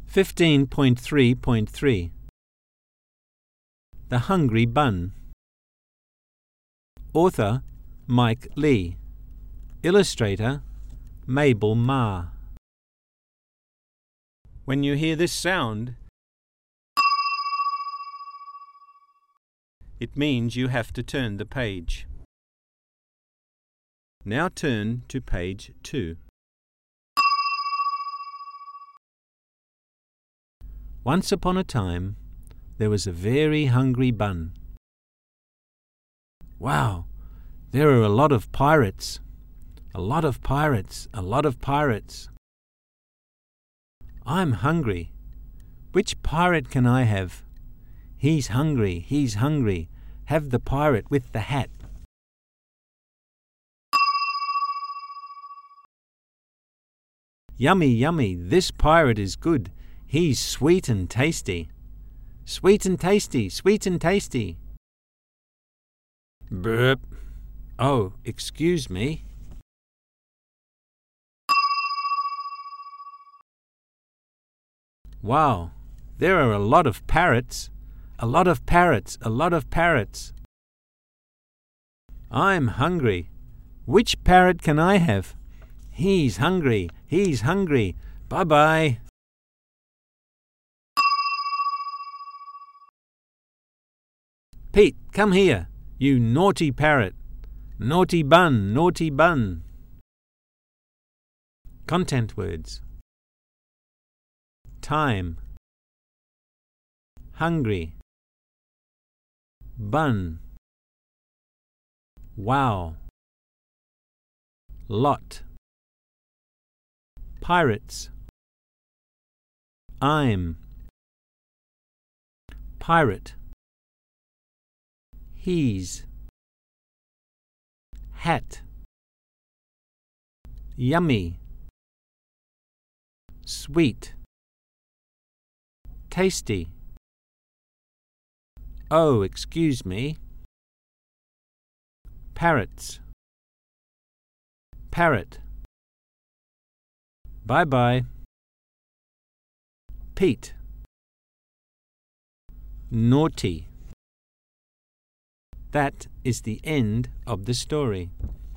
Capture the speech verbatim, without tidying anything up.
fifteen point three point three The Hungry Bun. Author Mike Lee. Illustrator Mabel Ma. When you hear this sound, it means you have to turn the page. Now turn to page two. Once upon a time, there was a very hungry bun. Wow, there are a lot of pirates. A lot of pirates, a lot of pirates. I'm hungry. Which pirate can I have? He's hungry, he's hungry. Have the pirate with the hat. Yummy, yummy, this pirate is good. He's sweet and tasty. Sweet and tasty, sweet and tasty. Burp. Oh, excuse me. Wow, there are a lot of parrots. A lot of parrots, a lot of parrots. I'm hungry. Which parrot can I have? He's hungry, he's hungry. Bye-bye. Pete, come here, you naughty parrot. Naughty bun, naughty bun. Content words. Time. Hungry. Bun. Wow. Lot. Pirates. I'm. Pirate. He's. Hat. Yummy. Sweet. Tasty. Oh, excuse me. Parrots. Parrot. Bye-bye. Pete. Naughty. That is the end of the story.